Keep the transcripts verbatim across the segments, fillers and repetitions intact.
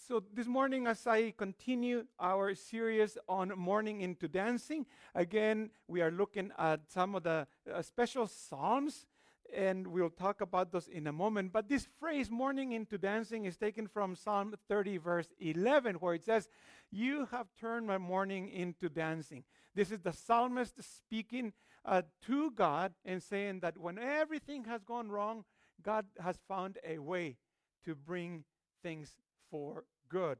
So this morning, as I continue our series on Morning into Dancing, again, we are looking at some of the uh, special psalms, and we'll talk about those in a moment. But this phrase, morning into dancing, is taken from Psalm thirty, verse eleven, where it says, "You have turned my morning into dancing." This is the psalmist speaking uh, to God and saying that when everything has gone wrong, God has found a way to bring things for good.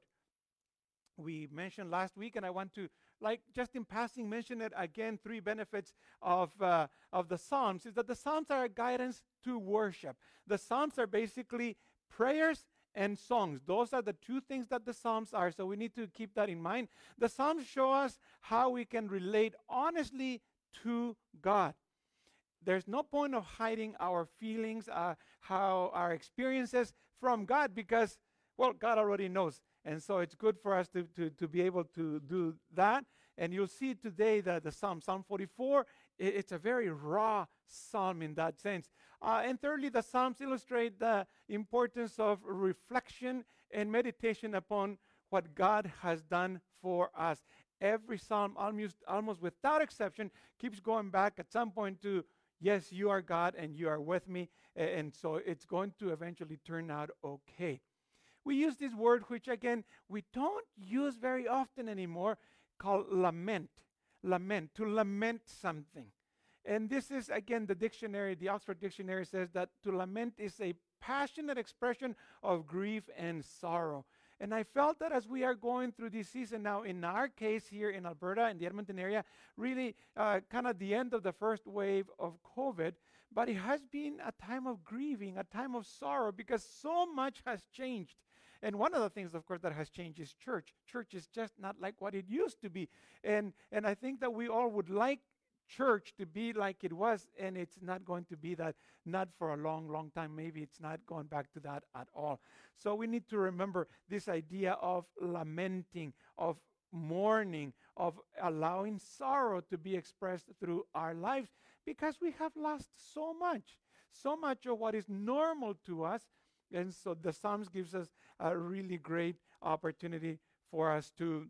We mentioned last week, and I want to, like, just in passing, mention it again. Three benefits of uh, of the Psalms is that the Psalms are a guidance to worship. The Psalms are basically prayers and songs. Those are the two things that the Psalms are. So we need to keep that in mind. The Psalms show us how we can relate honestly to God. There's no point of hiding our feelings, uh, how our experiences from God, because, well, God already knows. And so it's good for us to, to, to be able to do that. And you'll see today that the Psalm, Psalm forty-four, it, it's a very raw psalm in that sense. Uh, and thirdly, the Psalms illustrate the importance of reflection and meditation upon what God has done for us. Every psalm, almost, almost without exception, keeps going back at some point to, yes, you are God and you are with me. And so it's going to eventually turn out okay. We use this word, which again, we don't use very often anymore, called lament. Lament, to lament something. And this is, again, the dictionary, the Oxford Dictionary says that to lament is a passionate expression of grief and sorrow. And I felt that as we are going through this season now, in our case here in Alberta, in the Edmonton area, really uh, kind of the end of the first wave of COVID, but it has been a time of grieving, a time of sorrow, because so much has changed. And one of the things, of course, that has changed is church. Church is just not like what it used to be. And, and I think that we all would like church to be like it was, and it's not going to be that, not for a long, long time. Maybe it's not going back to that at all. So we need to remember this idea of lamenting, of mourning, of allowing sorrow to be expressed through our lives, because we have lost so much, so much of what is normal to us. And so the Psalms gives us a really great opportunity for us to,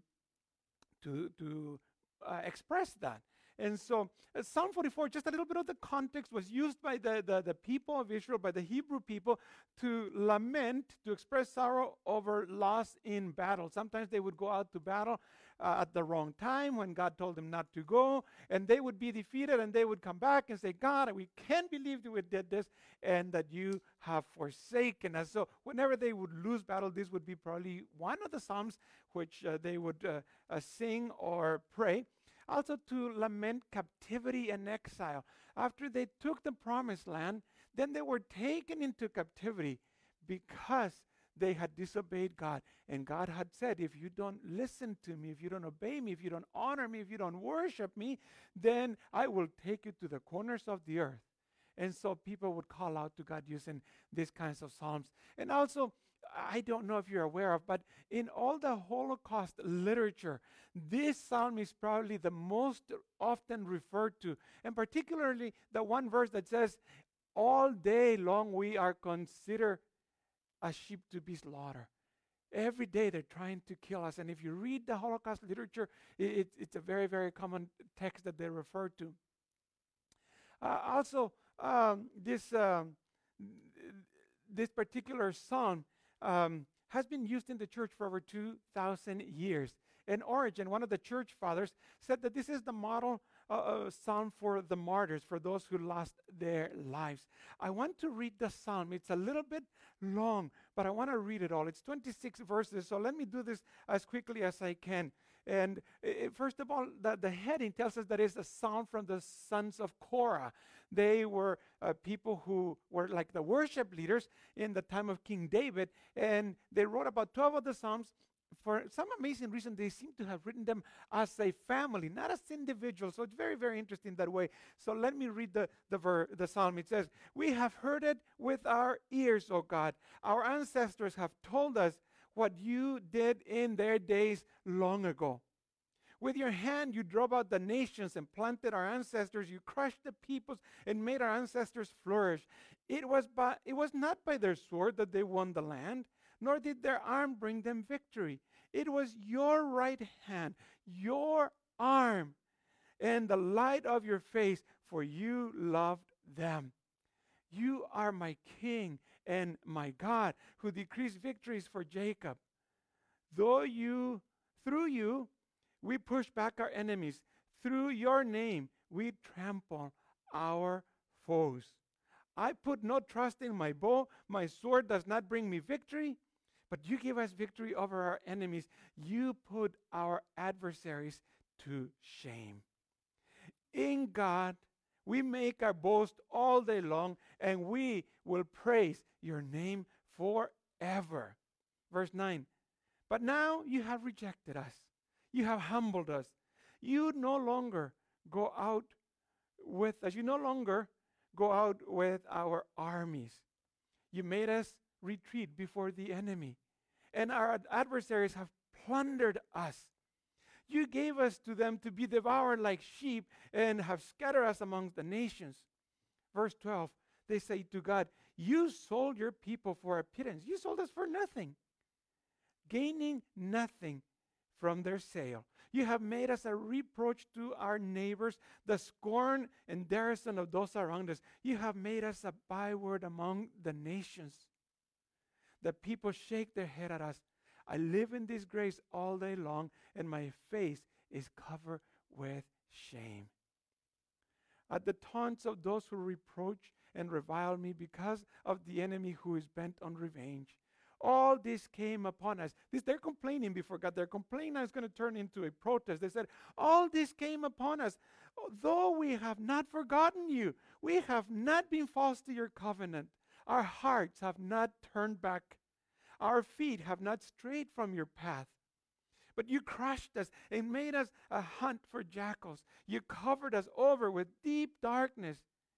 to, to uh, express that. And so uh, Psalm forty-four, just a little bit of the context, was used by the, the, the people of Israel, by the Hebrew people, to lament, to express sorrow over loss in battle. Sometimes they would go out to battle uh, at the wrong time when God told them not to go, and they would be defeated, and they would come back and say, God, we can't believe that we did this, and that you have forsaken us. So whenever they would lose battle, this would be probably one of the Psalms which uh, they would uh, uh, sing or pray. Also to lament captivity and exile. After they took the promised land, then they were taken into captivity because they had disobeyed God. And God had said, if you don't listen to me, if you don't obey me, if you don't honor me, if you don't worship me, then I will take you to the corners of the earth. And so people would call out to God using these kinds of psalms. And also, I don't know if you're aware of, but in all the Holocaust literature, this psalm is probably the most often referred to, and particularly the one verse that says, all day long we are considered a sheep to be slaughtered. Every day they're trying to kill us. And if you read the Holocaust literature, it, it, it's a very, very common text that they refer to. Uh, also, um, this, um, this particular psalm Um, has been used in the church for over two thousand years. And Origen, one of the church fathers, said that this is the model uh, uh, psalm for the martyrs, for those who lost their lives. I want to read the psalm. It's a little bit long, but I want to read it all. It's twenty-six verses, so let me do this as quickly as I can. And uh, first of all, the, the heading tells us that it's a psalm from the sons of Korah. They were uh, people who were like the worship leaders in the time of King David, and they wrote about twelve of the psalms. For some amazing reason, they seem to have written them as a family, not as individuals. So it's very, very interesting that way. So let me read the, the, ver- the psalm. It says, we have heard it with our ears, O God. Our ancestors have told us what you did in their days long ago. With your hand you drove out the nations and planted our ancestors. You crushed the peoples and made our ancestors flourish. It was by, it was not by their sword that they won the land, nor did their arm bring them victory. It was your right hand, your arm, and the light of your face, for you loved them. You are my king and my God, who decrees victories for Jacob. Though you, through you, we push back our enemies. Through your name, we trample our foes. I put no trust in my bow. My sword does not bring me victory, but you give us victory over our enemies. You put our adversaries to shame. In God, we make our boast all day long, and we will praise your name forever. Verse nine. But now you have rejected us. You have humbled us. You no longer go out with us. You no longer go out with our armies. You made us retreat before the enemy, and our adversaries have plundered us. You gave us to them to be devoured like sheep and have scattered us among the nations. Verse twelve, they say to God, you sold your people for a pittance. You sold us for nothing, gaining nothing from their sale. You have made us a reproach to our neighbors, the scorn and derision of those around us. You have made us a byword among the nations. The people shake their head at us. I live in disgrace all day long, and my face is covered with shame. At the taunts of those who reproach and revile me because of the enemy who is bent on revenge, all this came upon us. This, they're complaining before God. Their complaint is going to turn into a protest. They said, all this came upon us. Though we have not forgotten you, we have not been false to your covenant. Our hearts have not turned back. Our feet have not strayed from your path. But you crushed us and made us a hunt for jackals. You covered us over with deep darkness.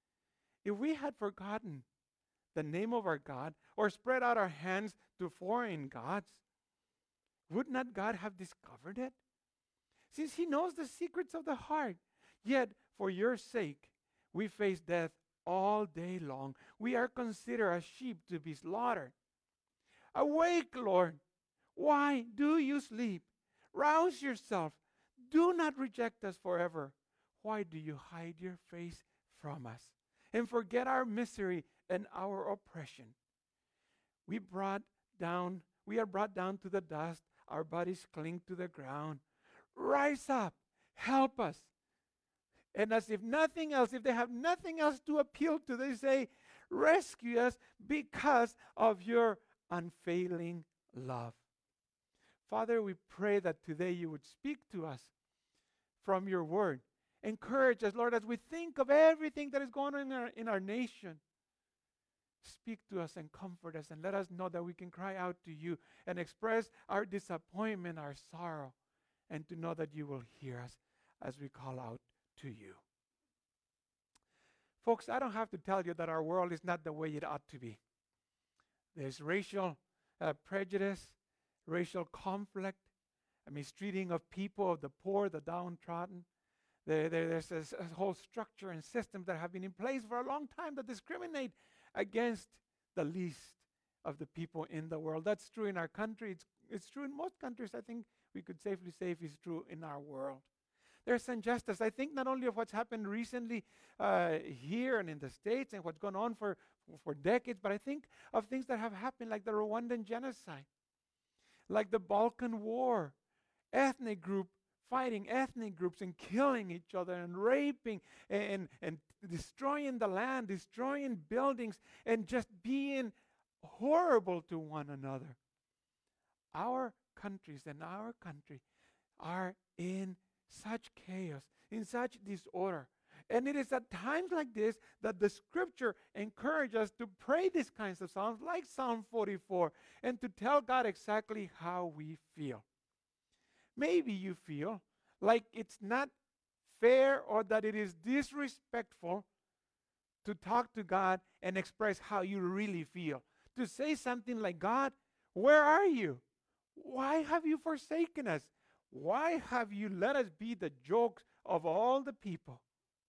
If we had forgotten the name of our God, or spread out our hands to foreign gods, would not God have discovered it? Since he knows the secrets of the heart, yet for your sake we face death all day long. We are considered as sheep to be slaughtered. Awake, Lord. Why do you sleep? Rouse yourself. Do not reject us forever. Why do you hide your face from us and forget our misery and our oppression? We brought down, we are brought down to the dust. Our bodies cling to the ground. Rise up, help us. And as if nothing else, if they have nothing else to appeal to, they say, rescue us because of your unfailing love. Father, we pray that today you would speak to us from your word. Encourage us, Lord, as we think of everything that is going on in our, in our nation. Speak to us and comfort us, and let us know that we can cry out to you and express our disappointment, our sorrow, and to know that you will hear us as we call out to you. Folks, I don't have to tell you that our world is not the way it ought to be. There's racial uh, prejudice, racial conflict, a mistreating of people, of the poor, the downtrodden. There, there, there's a, a whole structure and systems that have been in place for a long time that discriminate against the least of the people in the world. That's true in our country. It's, it's true in most countries. I think we could safely say it's true in our world. There's injustice. I think not only of what's happened recently uh, here and in the States and what's gone on for, for decades, but I think of things that have happened like the Rwandan genocide, like the Balkan War, ethnic group fighting ethnic groups and killing each other and raping and, and destroying the land, destroying buildings, and just being horrible to one another. Our countries and our country are in such chaos, in such disorder. And it is at times like this that the scripture encourages us to pray these kinds of psalms, like Psalm forty-four, and to tell God exactly how we feel. Maybe you feel like it's not fair or that it is disrespectful to talk to God and express how you really feel. To say something like, God, where are you? Why have you forsaken us? Why have you let us be the jokes of all the people?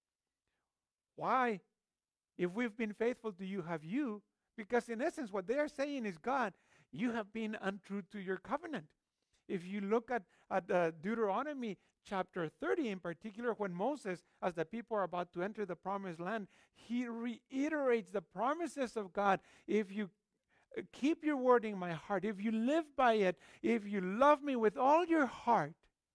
Why, if we've been faithful to you, have you? Because in essence, what they are saying is, God, you have been untrue to your covenant. If you look at, at uh, Deuteronomy chapter thirty in particular, when Moses, as the people are about to enter the promised land, he reiterates the promises of God. If you uh, keep your word in my heart, if you live by it, if you love me with all your heart,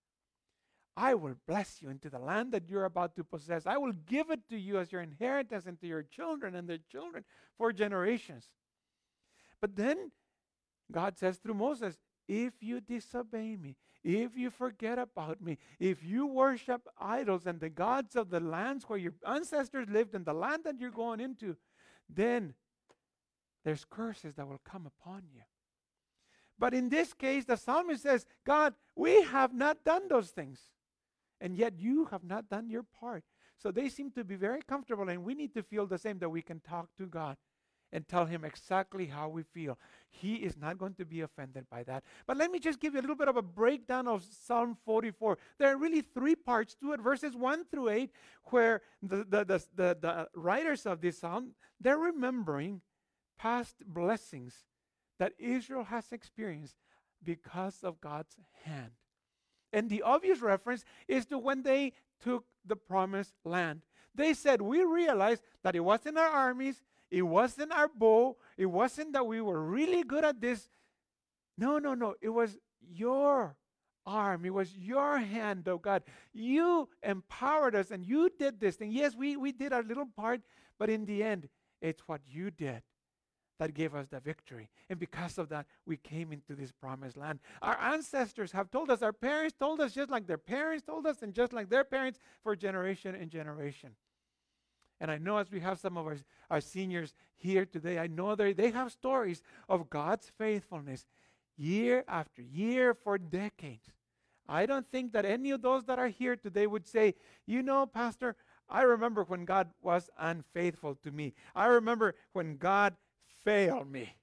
I will bless you into the land that you're about to possess. I will give it to you as your inheritance and to your children and their children for generations. But then God says through Moses, if you disobey me, if you forget about me, if you worship idols and the gods of the lands where your ancestors lived and the land that you're going into, then there's curses that will come upon you. But in this case, the psalmist says, God, we have not done those things, and yet you have not done your part. So they seem to be very comfortable, and we need to feel the same, that we can talk to God and tell him exactly how we feel. He is not going to be offended by that. But let me just give you a little bit of a breakdown of Psalm forty-four. There are really three parts to it, verses one through eight, where the, the, the, the, the writers of this psalm, they're remembering past blessings that Israel has experienced because of God's hand. And the obvious reference is to when they took the promised land. They said, we realized that it wasn't our armies, it wasn't our bow, it wasn't that we were really good at this. No, no, no. It was your arm. It was your hand, oh God. You empowered us and you did this thing. Yes, we, we did our little part, but in the end, it's what you did that gave us the victory. And because of that, we came into this promised land. Our ancestors have told us, our parents told us, just like their parents told us, and just like their parents, for generation and generation. And I know as we have some of our, our seniors here today, I know they, they have stories of God's faithfulness year after year for decades. I don't think that any of those that are here today would say, you know, Pastor, I remember when God was unfaithful to me. I remember when God failed me.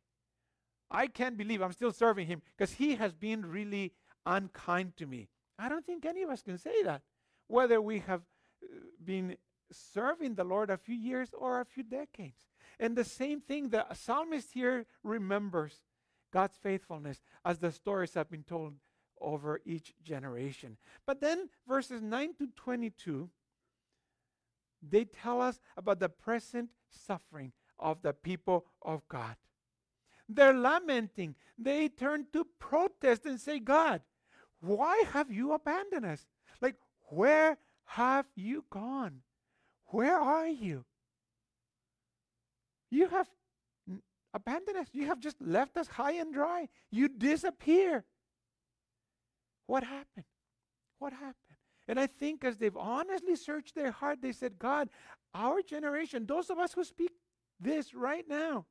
I can't believe I'm still serving him because he has been really unkind to me. I don't think any of us can say that, whether we have uh, been serving the Lord a few years or a few decades. And the same thing, the psalmist here remembers God's faithfulness as the stories have been told over each generation. But then verses nine to twenty-two, they tell us about the present suffering of the people of God. They're lamenting. They turn to protest and say, God, why have you abandoned us? Like, where have you gone? Where are you? You have n- abandoned us. You have just left us high and dry. You disappear. What happened? What happened? And I think as they've honestly searched their heart, they said, God, our generation, those of us who speak this right now,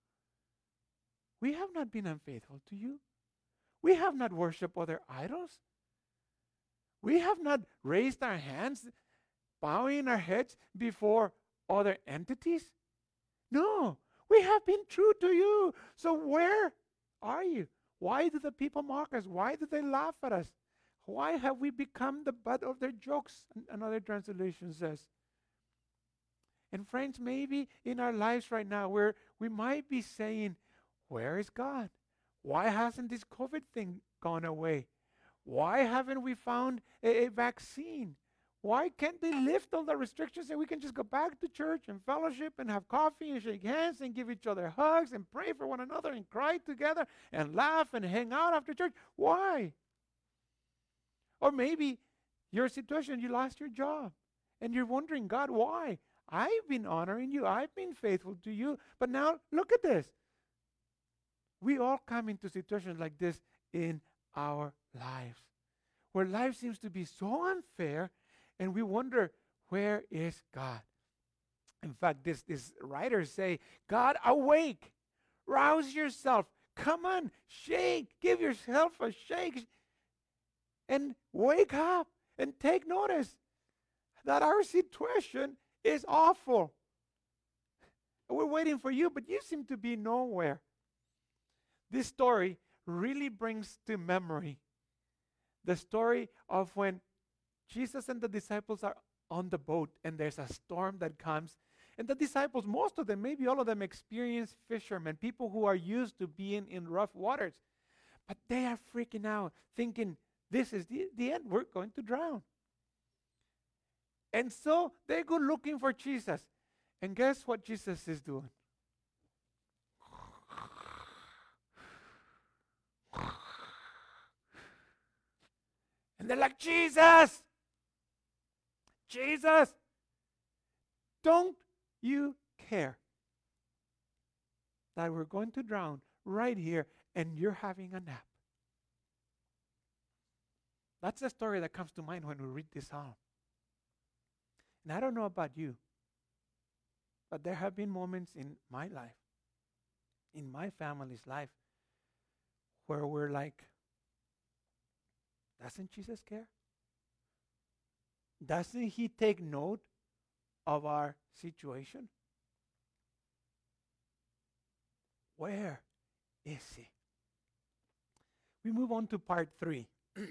we have not been unfaithful to you. We have not worshipped other idols. We have not raised our hands, bowing our heads before other entities. No, we have been true to you. So where are you? Why do the people mock us? Why do they laugh at us? Why have we become the butt of their jokes? Another translation says. And friends, maybe in our lives right now, where we might be saying, where is God? Why hasn't this COVID thing gone away? Why haven't we found a, a vaccine? Why can't they lift all the restrictions and we can just go back to church and fellowship and have coffee and shake hands and give each other hugs and pray for one another and cry together and laugh and hang out after church? Why? Or maybe your situation, you lost your job and you're wondering, God, why? I've been honoring you. I've been faithful to you. But now look at this. We all come into situations like this in our lives, where life seems to be so unfair, and we wonder, where is God? In fact, this, this writers say, God, awake, rouse yourself, come on, shake, give yourself a shake, and wake up and take notice that our situation is awful. We're waiting for you, but you seem to be nowhere. This story really brings to memory the story of when Jesus and the disciples are on the boat and there's a storm that comes And the disciples, most of them, maybe all of them, experienced fishermen, people who are used to being in rough waters. But they are freaking out, thinking, this is the, the end. We're going to drown. And so they go looking for Jesus. And guess what Jesus is doing? And they're like, Jesus! Jesus! Don't you care that we're going to drown right here and you're having a nap? That's the story that comes to mind when we read this psalm. And I don't know about you, but there have been moments in my life, in my family's life, where we're like, doesn't Jesus care? Doesn't he take note of our situation? Where is he? We move on to part three,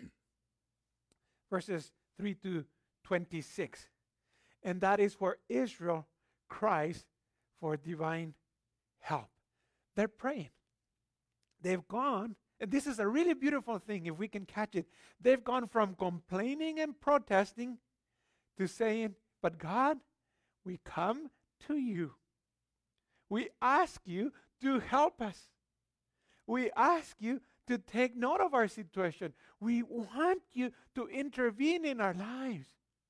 verses three to twenty-six. And that is where Israel cries for divine help. They're praying. They've gone, and this is a really beautiful thing if we can catch it. They've gone from complaining and protesting to saying, but God, we come to you. We ask you to help us. We ask you to take note of our situation. We want you to intervene in our lives.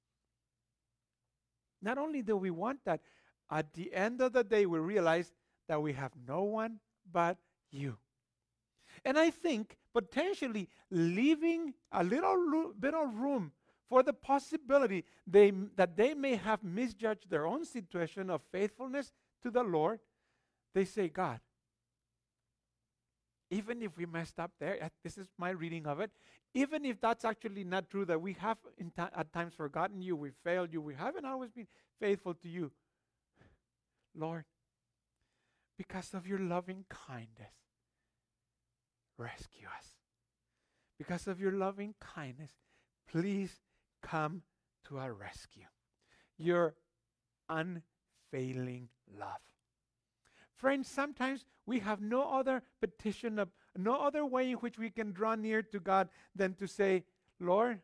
Not only do we want that, at the end of the day, we realize that we have no one but you. And I think potentially leaving a little ro- bit of room for the possibility they, that they may have misjudged their own situation of faithfulness to the Lord, they say, God, even if we messed up there, uh, this is my reading of it, even if that's actually not true, that we have in ta- at times forgotten you, we failed you, we haven't always been faithful to you, Lord, because of your loving kindness, rescue us. Because of your loving kindness, please come to our rescue. Your unfailing love. Friends, sometimes we have no other petition, of, no other way in which we can draw near to God than to say, Lord,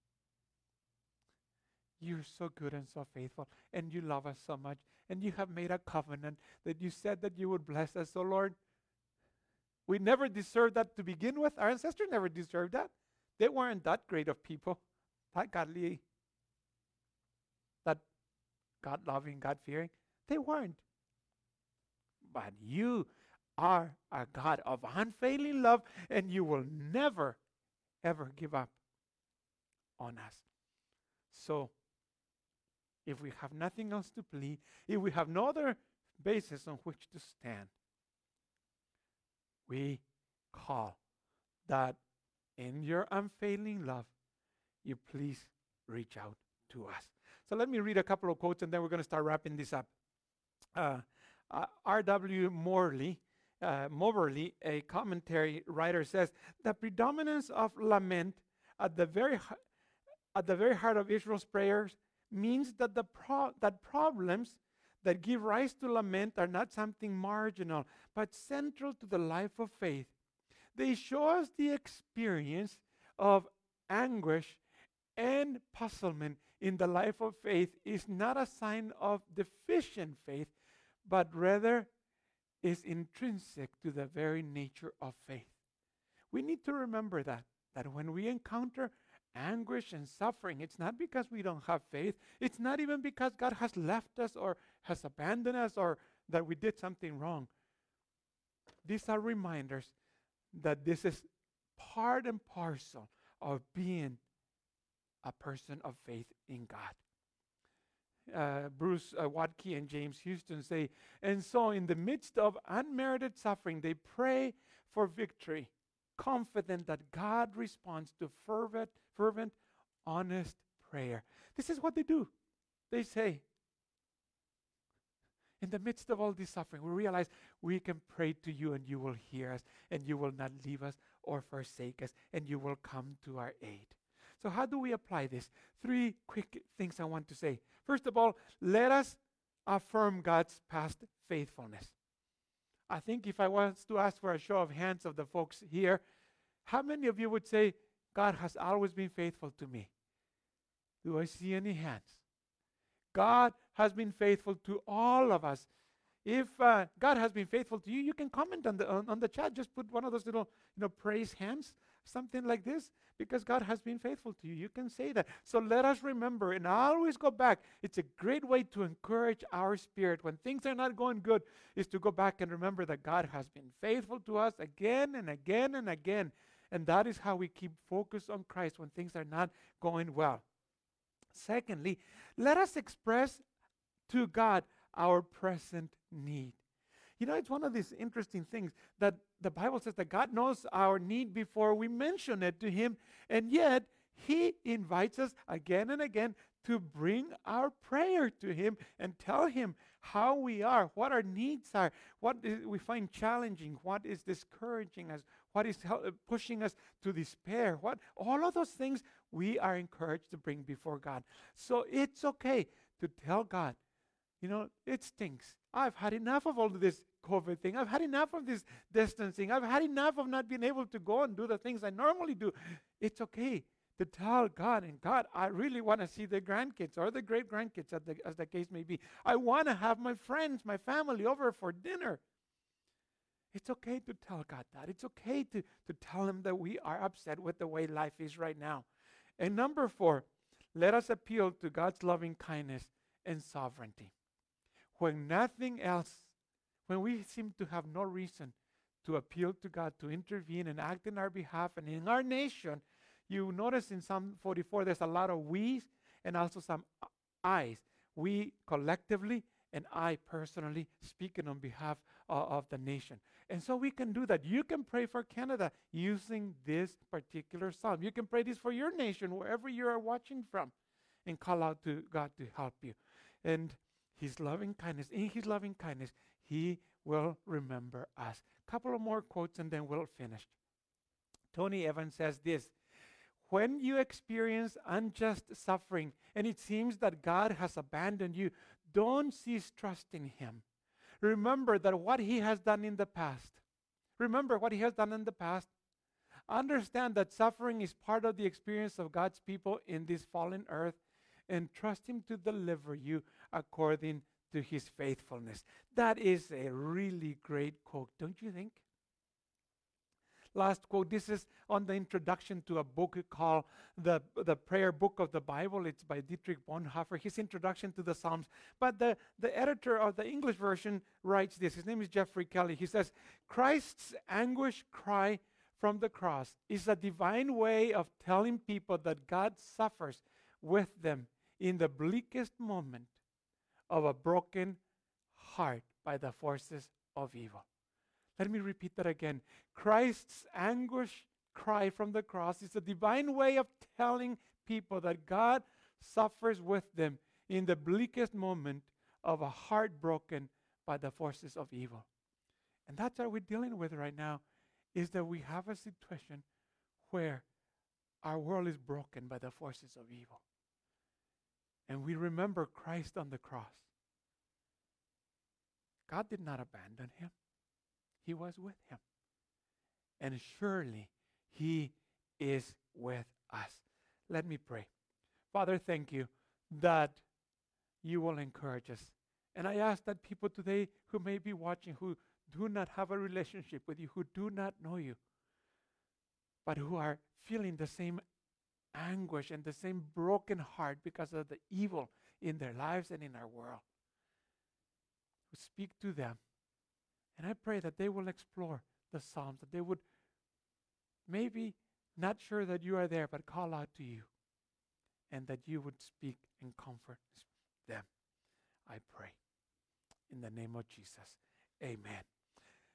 you're so good and so faithful, and you love us so much, and you have made a covenant that you said that you would bless us. So, Lord, we never deserved that to begin with. Our ancestors never deserved that. They weren't that great of people, that godly, that God-loving, God-fearing. They weren't. But you are a God of unfailing love, and you will never, ever give up on us. So, if we have nothing else to plead, if we have no other basis on which to stand, we call that in your unfailing love, you please reach out to us. So let me read a couple of quotes, and then we're going to start wrapping this up. Uh, uh, R W Morley, uh, Moberly, a commentary writer, says, the predominance of lament at the very hu- at the very heart of Israel's prayers means that the pro- that problems that give rise to lament are not something marginal, but central to the life of faith. They show us the experience of anguish and puzzlement in the life of faith is not a sign of deficient faith, but rather is intrinsic to the very nature of faith. We need to remember that, that when we encounter anguish and suffering, it's not because we don't have faith. It's not even because God has left us or has abandoned us or that we did something wrong. These are reminders that this is part and parcel of being a person of faith in God. Uh, Bruce uh, Watke and James Houston say, and so in the midst of unmerited suffering, they pray for victory, confident that God responds to fervent, fervent, honest prayer. This is what they do. They say, in the midst of all this suffering, we realize we can pray to you and you will hear us and you will not leave us or forsake us and you will come to our aid. So how do we apply this? Three quick things I want to say. First of all, let us affirm God's past faithfulness. I think if I was to ask for a show of hands of the folks here, how many of you would say, God has always been faithful to me? Do I see any hands? God has been faithful to all of us. If uh, God has been faithful to you, you can comment on the on, on the chat. Just put one of those little, you know, praise hands, something like this, because God has been faithful to you. You can say that. So let us remember and always go back. It's a great way to encourage our spirit when things are not going good, is to go back and remember that God has been faithful to us again and again and again. And that is how we keep focused on Christ when things are not going well. Secondly, let us express to God our present need. You know, it's one of these interesting things that the Bible says that God knows our need before we mention it to Him, and yet He invites us again and again to bring our prayer to Him and tell Him how we are, what our needs are, what is we find challenging, what is discouraging us, what is hel- pushing us to despair, what all of those things we are encouraged to bring before God. So it's okay to tell God, you know, it stinks. I've had enough of all of this COVID thing. I've had enough of this distancing. I've had enough of not being able to go and do the things I normally do. It's okay to tell God, and God, I really want to see the grandkids or the great-grandkids, as the, as the case may be. I want to have my friends, my family over for dinner. It's okay to tell God that. It's okay to, to tell Him that we are upset with the way life is right now. And number four, let us appeal to God's loving kindness and sovereignty. When nothing else, when we seem to have no reason to appeal to God to intervene and act in our behalf and in our nation, you notice in Psalm forty-four there's a lot of we's and also some I's. We collectively and I personally speaking on behalf uh, of the nation. And so we can do that. You can pray for Canada using this particular psalm. You can pray this for your nation, wherever you are watching from, and call out to God to help you. And His loving kindness, in His loving kindness, He will remember us. A couple of more quotes and then we'll finish. Tony Evans says this: when you experience unjust suffering and it seems that God has abandoned you, don't cease trusting Him. Remember that what He has done in the past. Remember what He has done in the past. Understand that suffering is part of the experience of God's people in this fallen earth, and trust Him to deliver you according to His faithfulness. That is a really great quote, don't you think? Last quote. This is on the introduction to a book called the, the Prayer Book of the Bible. It's by Dietrich Bonhoeffer, his introduction to the Psalms. But the, the editor of the English version writes this. His name is Jeffrey Kelly. He says, Christ's anguish cry from the cross is a divine way of telling people that God suffers with them in the bleakest moment of a broken heart by the forces of evil. Let me repeat that again. Christ's anguish cry from the cross is a divine way of telling people that God suffers with them in the bleakest moment of a heart broken by the forces of evil. And that's what we're dealing with right now, is that we have a situation where our world is broken by the forces of evil. And we remember Christ on the cross. God did not abandon Him. He was with Him. And surely He is with us. Let me pray. Father, thank You that You will encourage us. And I ask that people today who may be watching, who do not have a relationship with You, who do not know You, but who are feeling the same anguish and the same broken heart because of the evil in their lives and in our world, speak to them. And I pray that they will explore the Psalms, that they would maybe not sure that You are there, but call out to You, and that You would speak and comfort them. I pray in the name of Jesus. Amen.